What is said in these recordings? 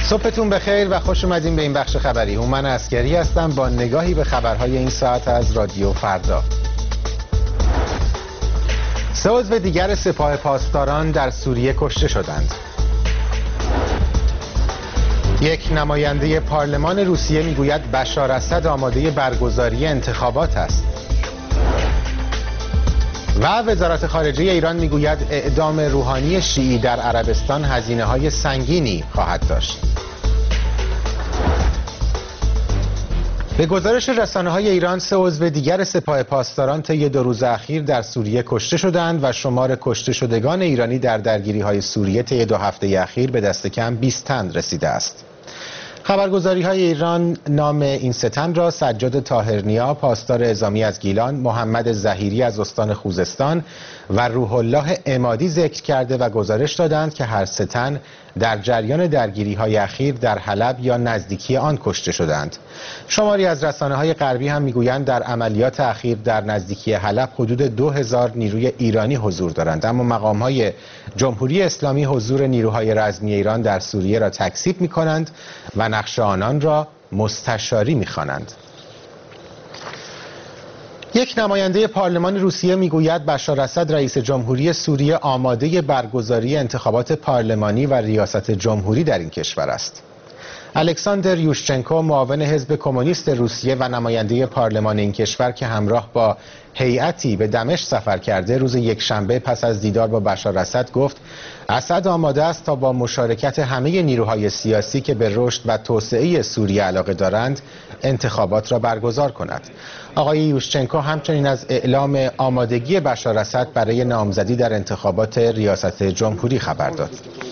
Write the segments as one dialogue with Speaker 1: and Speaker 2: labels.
Speaker 1: صبحتون بخیر و خوش اومدین به این بخش خبری. هومن عسکری هستم با نگاهی به خبرهای این ساعت از رادیو فردا. 3 عضو دیگر سپاه پاسداران در سوریه کشته شدند. یک نماینده پارلمان روسیه میگوید بشار اسد آماده برگزاری انتخابات است. و وزارت خارجه ایران میگوید اعدام روحانی شیعی در عربستان هزینه‌های سنگینی خواهد داشت. به گزارش رسانه‌های ایران 3 عضو دیگر سپاه پاسداران طی 2 روز اخیر در سوریه کشته شدند و شمار کشته شدگان ایرانی در درگیری‌های سوریه طی 2 هفته اخیر به دست کم 20 تن رسیده است. خبرگزاری‌های ایران نام این 3 تن را سجاد طاهرنیا پاسدار اعزامی از گیلان، محمد ظهیری از استان خوزستان و روح الله عمادی ذکر کرده و گزارش دادند که هر 3 تن در جریان درگیری‌های اخیر در حلب یا نزدیکی آن کشته شدند. شماری از رسانه‌های غربی هم می‌گویند در عملیات اخیر در نزدیکی حلب حدود 2000 نیروی ایرانی حضور دارند، اما مقام‌های جمهوری اسلامی حضور نیروهای رزمی ایران در سوریه را تکذیب می‌کنند و نقش آنان را مستشاری می‌خوانند. یک نماینده پارلمان روسیه میگوید بشار اسد رئیس جمهوری سوریه آماده برگزاری انتخابات پارلمانی و ریاست جمهوری در این کشور است. الکساندر یوشچنکو معاون حزب کمونیست روسیه و نماینده پارلمان این کشور که همراه با هیئتی به دمشق سفر کرده روز یکشنبه پس از دیدار با بشار اسد گفت اسد آماده است تا با مشارکت همه نیروهای سیاسی که به رشد و توسعه سوریه علاقه دارند انتخابات را برگزار کند. آقای یوشچنکو همچنین از اعلام آمادگی بشار اسد برای نامزدی در انتخابات ریاست جمهوری خبر داد.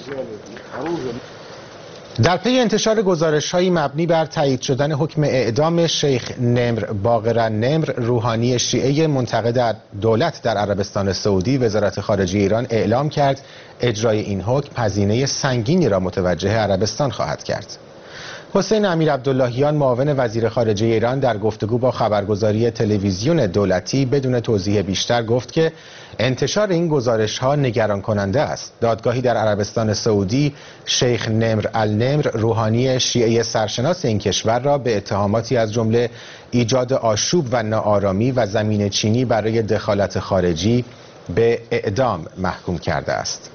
Speaker 1: در پی انتشار گزارش‌هایی مبنی بر تایید شدن حکم اعدام شیخ نمر باقر نمر روحانی شیعه منتقد دولت در عربستان سعودی، وزارت خارجه ایران اعلام کرد اجرای این حکم هزینه سنگینی را متوجه عربستان خواهد کرد. حسین امیرعبداللهیان معاون وزیر خارجه ایران در گفتگو با خبرگزاری تلویزیون دولتی بدون توضیح بیشتر گفت که انتشار این گزارش‌ها نگران کننده است. دادگاهی در عربستان سعودی شیخ نمر النمر روحانی شیعه سرشناس این کشور را به اتهاماتی از جمله ایجاد آشوب و ناآرامی و زمین چینی برای دخالت خارجی به اعدام محکوم کرده است.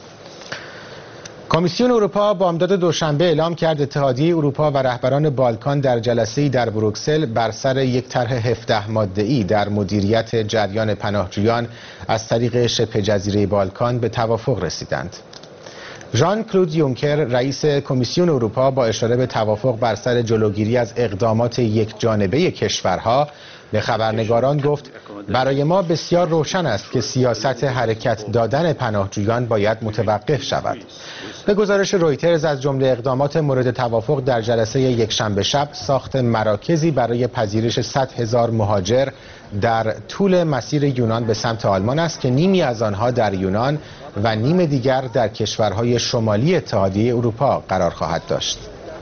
Speaker 1: کمیسیون اروپا بامداد دوشنبه اعلام کرد اتحادیه اروپا و رهبران بالکان در جلسه‌ای در بروکسل بر سر یک طرح 17 ماده‌ای در مدیریت جریان پناهجویان از طریق شبه جزیره بالکان به توافق رسیدند. ژان کلود یونکر رئیس کمیسیون اروپا با اشاره به توافق بر سر جلوگیری از اقدامات یک جانبه کشورها به خبرنگاران گفت برای ما بسیار روشن است که سیاست حرکت دادن پناهجویان باید متوقف شود. به گزارش رویترز از جمله اقدامات مورد توافق در جلسه یکشنبه شب ساخت مراکزی برای پذیرش 100,000 مهاجر در طول مسیر یونان به سمت آلمان است که نیمی از آنها در یونان و نیم دیگر در کشورهای شمالی اتحادیه اروپا قرار خواهد داشت.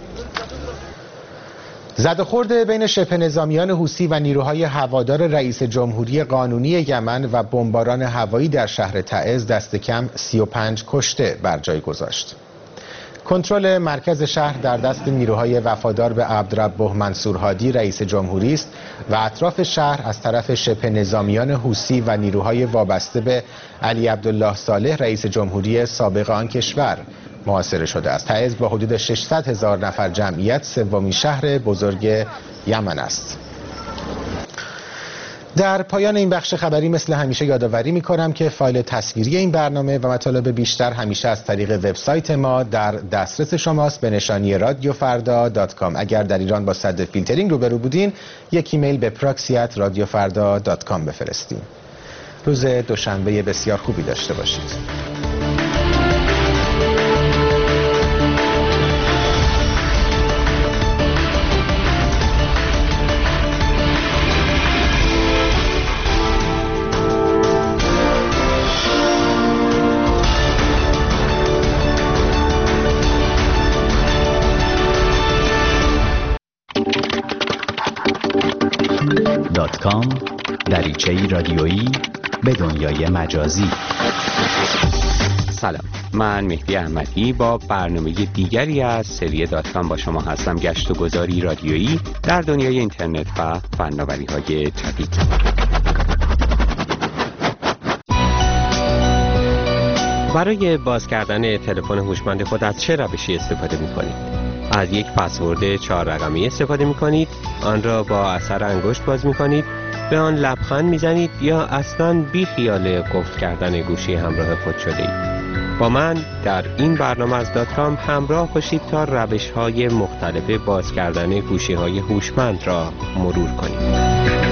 Speaker 1: زد و خورد بین شبه نظامیان حوثی و نیروهای هوادار رئیس جمهوری قانونی یمن و بمباران هوایی در شهر تعز دست کم 35 کشته بر جای گذاشت. کنترل مرکز شهر در دست نیروهای وفادار به عبدربه منصور هادی رئیس جمهوری است و اطراف شهر از طرف شبه نظامیان حوثی و نیروهای وابسته به علی عبدالله صالح رئیس جمهوری سابق آن کشور محاصره شده است. تعز با حدود 600,000 نفر جمعیت سومین شهر بزرگ یمن است. در پایان این بخش خبری مثل همیشه یادآوری می‌کنم که فایل تصویری این برنامه و مطالب بیشتر همیشه از طریق وبسایت ما در دسترس شماست به نشانی radiofarda.com. اگر در ایران با صد فیلترینگ روبرو بودین یک ایمیل به proxy@radiofarda.com بفرستین. روز دوشنبه بسیار خوبی داشته باشید.
Speaker 2: دریچه‌ای رادیویی به دنیای مجازی. سلام، من مهدی احمدی با برنامه دیگری از سری .com با شما هستم. گشت و گذاری رادیویی در دنیای اینترنت و فناوری‌های جدید. برای باز کردن تلفن هوشمند خود از چه روشی استفاده می‌کنید؟ از یک پسورد 4 رقمی استفاده می‌کنید، آن را با اثر انگشت باز می‌کنید، به آن لبخند می‌زنید یا اصلاً بی خیال قفل کردن گوشی همراه خود شده اید؟ با من در این برنامه از .com همراه باشید تا روش‌های مختلف باز کردن گوشی‌های هوشمند را مرور کنیم.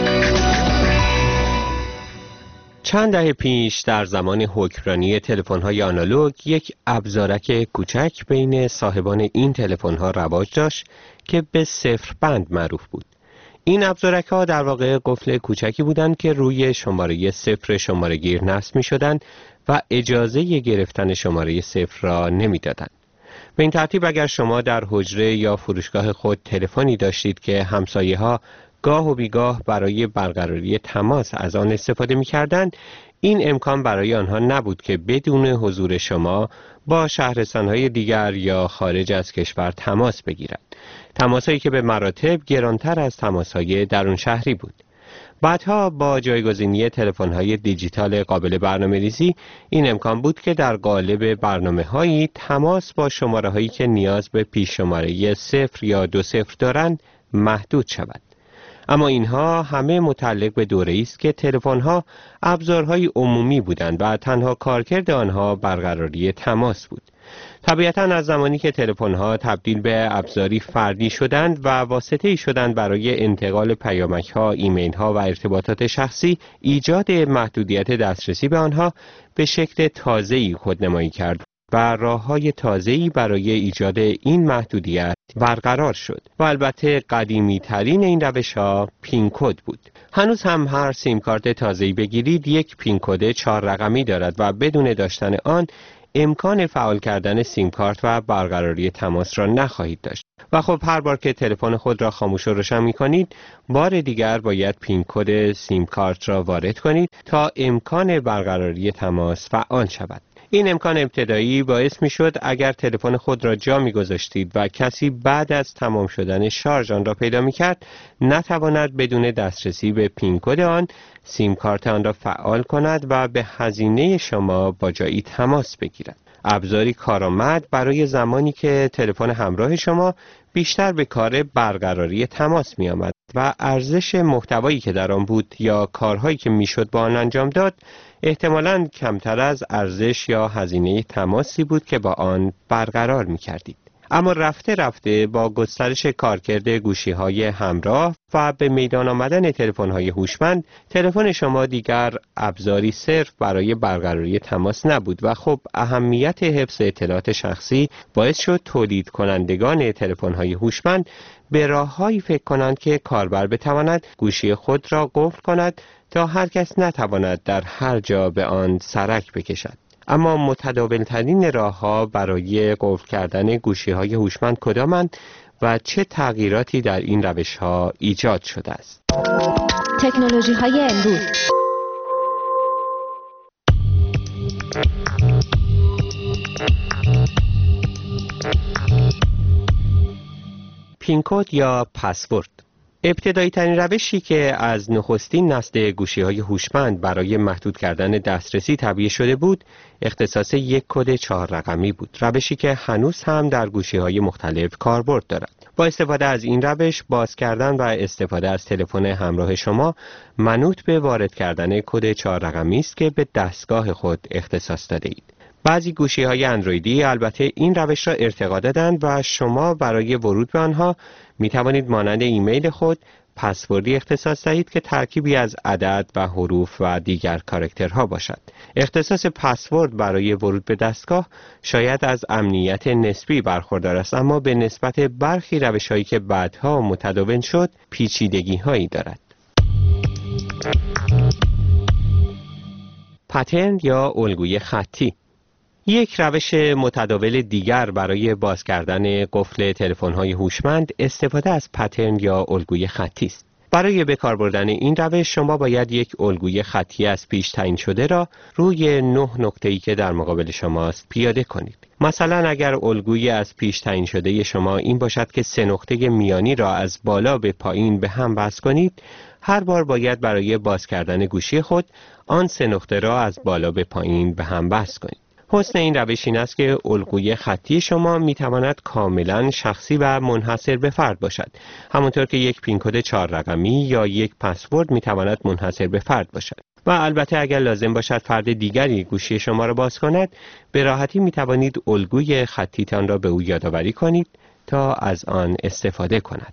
Speaker 2: چند دهه پیش در زمان حکمرانی تلفن‌های آنالوگ یک ابزارک کوچک بین صاحبان این تلفن‌ها رواج داشت که به صفر بند معروف بود. این ابزارک‌ها در واقع قفل کوچکی بودند که روی شماره صفر شماره‌گیر نصب می‌شدند و اجازه گرفتن شماره صفر را نمی‌دادند. به این ترتیب اگر شما در حجره یا فروشگاه خود تلفنی داشتید که همسایه‌ها گاه و بیگاه برای برقراری تماس از آن استفاده می‌کردند، این امکان برای آنها نبود که بدون حضور شما با شهرستان‌های دیگر یا خارج از کشور تماس بگیرند. تماس‌هایی که به مراتب گرانتر از تماس‌های درون شهری بود. بعدها با جایگزینی تلفن‌های دیجیتال قابل برنامه‌ریزی این امکان بود که در قالب برنامه‌هایی تماس با شماره‌هایی که نیاز به پیش شماره 0 یا 20 دارند محدود شود. اما اینها همه متعلق به دوره‌ای است که تلفن‌ها ابزارهای عمومی بودند و تنها کارکرد آنها برقراری تماس بود. طبیعتاً از زمانی که تلفن‌ها تبدیل به ابزاری فردی شدند و واسطه‌ای شدند برای انتقال پیامک‌ها، ایمیل‌ها و ارتباطات شخصی، ایجاد محدودیت دسترسی به آنها به شکل تازه‌ای خودنمایی کرد و راه‌های تازه‌ای برای ایجاد این محدودیت برقرار شد و البته قدیمی ترین این روش‌ها پین کد بود. هنوز هم هر سیم کارت تازه‌ای بگیرید یک پین کد 4 رقمی دارد و بدون داشتن آن امکان فعال کردن سیم کارت و برقراری تماس را نخواهید داشت. و خب هر بار که تلفن خود را خاموش و روشن می‌کنید، بار دیگر باید پین کد سیم کارت را وارد کنید تا امکان برقراری تماس فعال شود. این امکان ابتدایی باعث می‌شد اگر تلفن خود را جا می‌گذاشتید و کسی بعد از تمام شدن شارژ آن را پیدا می‌کرد، نتواند بدون دسترسی به پین کد آن سیم کارت آن را فعال کند و به هزینه شما با جایی تماس بگیرد. ابزاری کارآمد برای زمانی که تلفن همراه شما بیشتر به کار برقراری تماس می‌آمد و ارزش محتوایی که در آن بود یا کارهایی که میشد با آن انجام داد احتمالاً کمتر از ارزش یا هزینه تماسی بود که با آن برقرار می‌کردید. اما رفته رفته با گسترش کارکرد گوشی‌های همراه و به میدان آمدن تلفن‌های هوشمند، تلفن شما دیگر ابزاری صرف برای برقراری تماس نبود و خب اهمیت حفظ اطلاعات شخصی باعث شد تولید کنندگان تلفن‌های هوشمند به راه‌هایی فکر کنند که کاربر بتواند گوشی خود را قفل کند تا هر کس نتواند در هر جا به آن سرک بکشد. اما متداول‌ترین راه‌ها برای قفل کردن گوشی‌های هوشمند کدامند و چه تغییراتی در این روش‌ها ایجاد شده است؟
Speaker 3: تکنولوژی‌های امروز.
Speaker 2: پین کد یا پسورد. ابتدایی ترین روشی که از نخستین نسل گوشی‌های هوشمند برای محدود کردن دسترسی طبیعی شده بود، اختصاص یک کد 4 رقمی بود. روشی که هنوز هم در گوشی‌های مختلف کاربرد دارد. با استفاده از این روش، باز کردن و استفاده از تلفن همراه شما منوط به وارد کردن کد 4 رقمی است که به دستگاه خود اختصاص داده اید. بعضی گوشی‌های اندرویدی البته این روش را ارتقا دادند و شما برای ورود به آنها می توانید مانند ایمیل خود پسوردی اختصاص دهید که ترکیبی از عدد و حروف و دیگر کاراکترها باشد. اختصاص پسورد برای ورود به دستگاه شاید از امنیت نسبی برخوردار است، اما به نسبت برخی روش‌هایی که بعدها متداول شد پیچیدگی‌هایی دارد. پترن یا الگوی خطی. یک روش متداول دیگر برای باز کردن قفل تلفن‌های هوشمند استفاده از پترن یا الگوی خطی است. برای به کار بردن این روش شما باید یک الگوی خطی از پیش تعیین شده را روی 9 نقطه‌ای که در مقابل شماست پیاده کنید. مثلا اگر الگوی از پیش تعیین شده شما این باشد که 3 نقطه میانی را از بالا به پایین به هم وصل کنید، هر بار باید برای باز کردن گوشی خود آن 3 نقطه را از بالا به پایین به هم وصل کنید. حسن این روش این است که الگوی خطی شما میتواند کاملا شخصی و منحصر به فرد باشد، همونطور که یک پین کد 4 رقمی یا یک پسورد میتواند منحصر به فرد باشد. و البته اگر لازم باشد فرد دیگری گوشی شما را باز کند، به راحتی میتوانید الگوی خطیتان را به او یادآوری کنید تا از آن استفاده کند.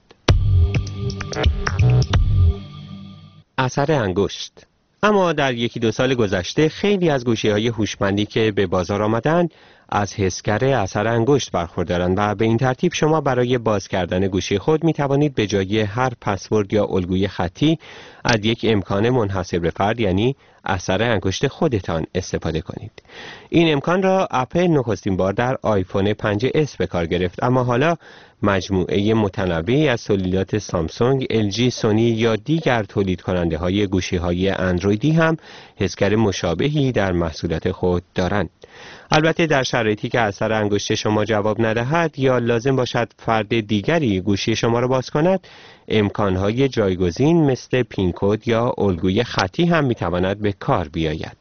Speaker 2: اثر انگشت. اما در 1-2 سال گذشته خیلی از گوشی‌های هوشمندی که به بازار آمدند از حسگر اثر انگشت برخوردارند و به این ترتیب شما برای باز کردن گوشی خود می توانید به جای هر پسورد یا الگوی خطی از یک امکان منحصر به فرد یعنی اثر انگشت خودتان استفاده کنید. این امکان را اپل نخستین بار در آیفون 5S به کار گرفت، اما حالا مجموعه متنوعی از تولیدات سامسونگ، LG، سونی یا دیگر تولید کننده های گوشی های اندرویدی هم حسگر مشابهی در محصولات خود دارند. البته در شرایطی که اثر انگشت شما جواب ندهد یا لازم باشد فرد دیگری گوشی شما را باز کند، امکانهای جایگزین مثل پین کد یا الگوی خطی هم میتواند به کار بیاید.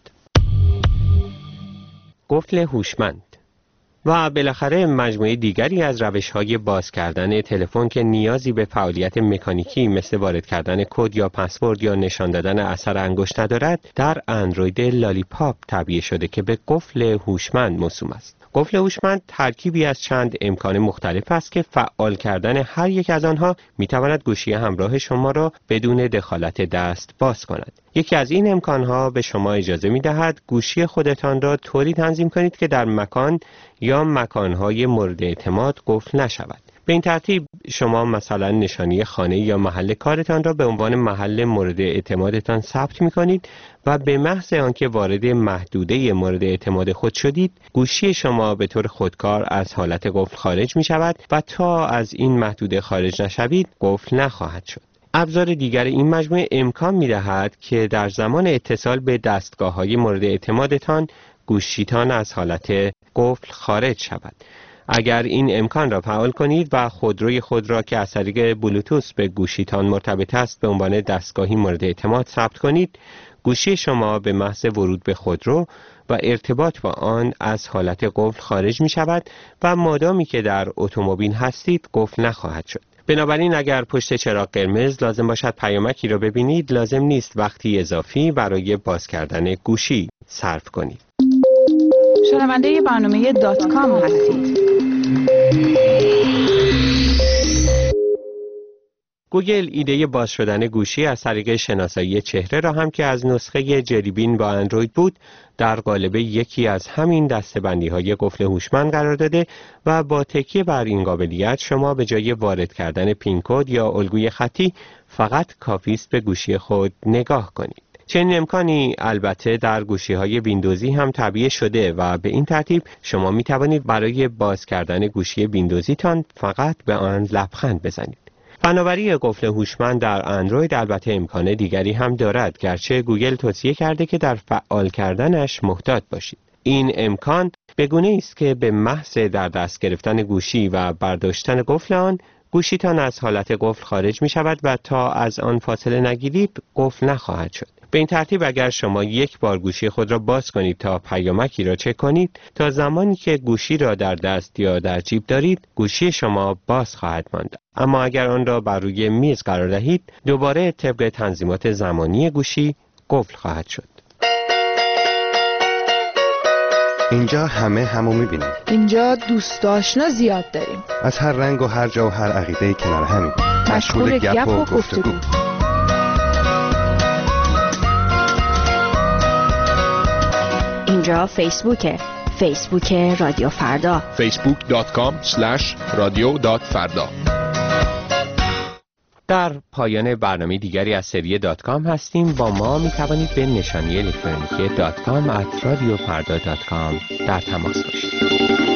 Speaker 2: قفل هوشمند. و بالاخره مجموعه دیگری از روش‌های باز کردن تلفن که نیازی به فعالیت مکانیکی مثل وارد کردن کد یا پسورد یا نشان دادن اثر انگشت ندارد، در اندروید لالیپاپ تعبیه شده که به قفل هوشمند موسوم است. قفل هوشمند ترکیبی از چند امکان مختلف است که فعال کردن هر یک از آنها میتواند گوشی همراه شما را بدون دخالت دست باز کند. یکی از این امکانها به شما اجازه میدهد گوشی خودتان را طوری تنظیم کنید که در مکان یا مکانهای مورد اعتماد قفل نشود. به این ترتیب شما مثلا نشانی خانه یا محل کارتان را به عنوان محل مورد اعتمادتان ثبت می‌کنید و به محض آنکه وارد محدوده مورد اعتماد خود شدید، گوشی شما به طور خودکار از حالت قفل خارج می‌شود و تا از این محدوده خارج نشوید، قفل نخواهد شد. ابزار دیگر این مجموعه امکان می‌دهد که در زمان اتصال به دستگاه‌های مورد اعتمادتان، گوشیتان از حالت قفل خارج شود. اگر این امکان را فعال کنید و خودروی خود را که از طریق بلوتوث به گوشیتان مرتبط است به عنوان دستگاهی مورد اعتماد ثبت کنید، گوشی شما به محض ورود به خودرو و ارتباط با آن از حالت قفل خارج می شود و مادامی که در اتومبیل هستید قفل نخواهد شد. بنابراین اگر پشت چراغ قرمز لازم باشد پیامکی را ببینید، لازم نیست وقتی اضافی برای باز کردن گوشی صرف کنید.
Speaker 4: شنونده برنامه .com هستید.
Speaker 2: گوگل ایده باز شدن گوشی از طریق شناسایی چهره را هم که از نسخه جلیبین با اندروید بود در قالب یکی از همین دسته‌بندی‌های قفل هوشمند قرار داده و با تکیه بر این قابلیت شما به جای وارد کردن پین کد یا الگوی خطی فقط کافی است به گوشی خود نگاه کنید. چنین امکانی البته در گوشی‌های ویندوزی هم تعبیه شده و به این ترتیب شما می توانید برای باز کردن گوشی ویندوزیتان فقط به آن لبخند بزنید. فناوری قفل هوشمند در اندروید البته امکان دیگری هم دارد، گرچه گوگل توصیه کرده که در فعال کردنش محتاط باشید. این امکان به گونه‌ای است که به محض در دست گرفتن گوشی و برداشتن قفل آن، گوشیتان از حالت قفل خارج می شود و تا از آن فاصله نگیرید قفل نخواهد شد. به این ترتیب اگر شما یک بار گوشی خود را باز کنید تا پیامکی را چک کنید، تا زمانی که گوشی را در دست یا در جیب دارید، گوشی شما باز خواهد ماند. اما اگر آن را بر روی میز قرار دهید، دوباره طبق تنظیمات زمانی گوشی قفل خواهد شد.
Speaker 5: اینجا همو می‌بینیم.
Speaker 4: اینجا دوست آشنا زیاد داریم.
Speaker 5: از هر رنگ و هر جا و هر عقیده‌ای کنار همیم.
Speaker 4: مشغول گپ و گفتگو.
Speaker 3: اینجا فیسبوک رادیو فردا.
Speaker 6: facebook.com/radio.farda.
Speaker 2: در پایان برنامه دیگری از سری .com هستیم. با ما می توانید به نشانی الکترونیکی .com@radiofarda.com در تماس باشید.